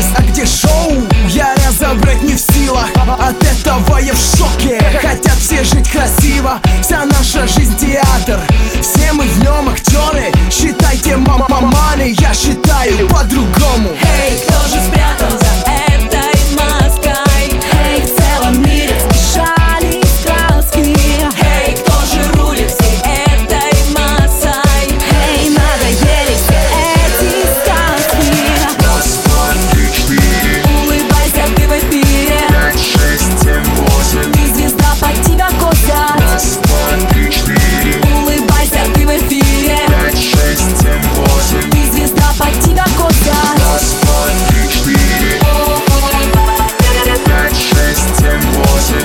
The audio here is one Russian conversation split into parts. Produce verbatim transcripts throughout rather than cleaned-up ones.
случилось, а где шоу? Я разобрать не в силах, от этого я в шоке. Хотят все жить красиво, вся наша жизнь театр. Все мы в нем актеры, считайте мама-маманы. Я считаю по-другому. Эй, кто же спрятан за этой маской? Эй, в целом мире смешались краски. Эй, кто же рулит всей этой массой? Эй, надоели все эти сказки. Раз, два, три, четыре. Улыбайся, ты в эфире. Пять, шесть, семь, восемь. Ты звезда, под тебя косят. Раз, два, три, четыре. Улыбайся, ты в эфире. Пять, шесть, семь, восемь. Ты звезда, под тебя косят. Раз, два, три, четыре. Пять, шесть, семь, восемь.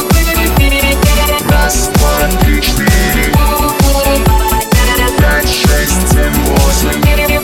Раз, два, три, четыре. Пять, шесть, семь, восемь.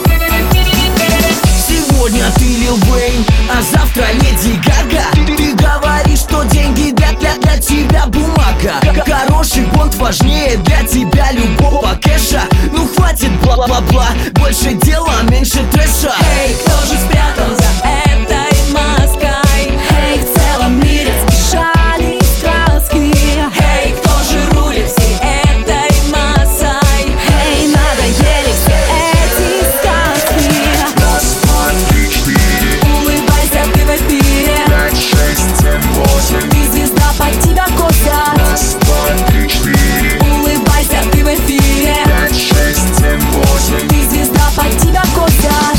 Сегодня ты Лил Уэйн, а завтра Леди Гага. Ты, ты говоришь, что деньги для, для, для тебя бумага. Хороший понт важнее для тебя любого кэша. Ну хватит бла-бла-бла, больше дела, меньше трэша. Эй, кто же спрятан за этой маской? Эй, в целом мире смешались краски. Эй, кто же рулит всей этой массой? Эй, надоели все эти сказки. Раз, два, три, четыре. Улыбайся, ты в эфире. Пять, шесть, семь, восемь. Ты звезда, под тебя косят. Раз, два, три, четыре. Улыбайся, ты в эфире. Пять, шесть, семь, восемь. Ты звезда, под тебя косят.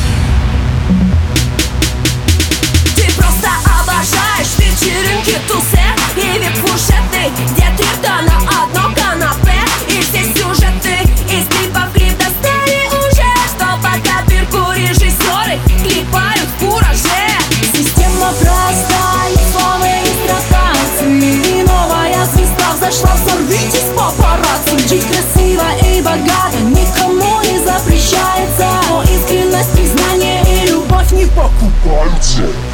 Ты просто обожаешь вечеринки, тусы и вип-фуршеты, где три-то на одно канапе. И все сюжеты из клипов клип достали уже, что под копирку режиссеры клепают в кураже. Система простая, слова и новая звезда взошла, сорвитесь папарацци. Жить красиво и богато никому не запрещается, но искренность, признание и любовь не покупаются.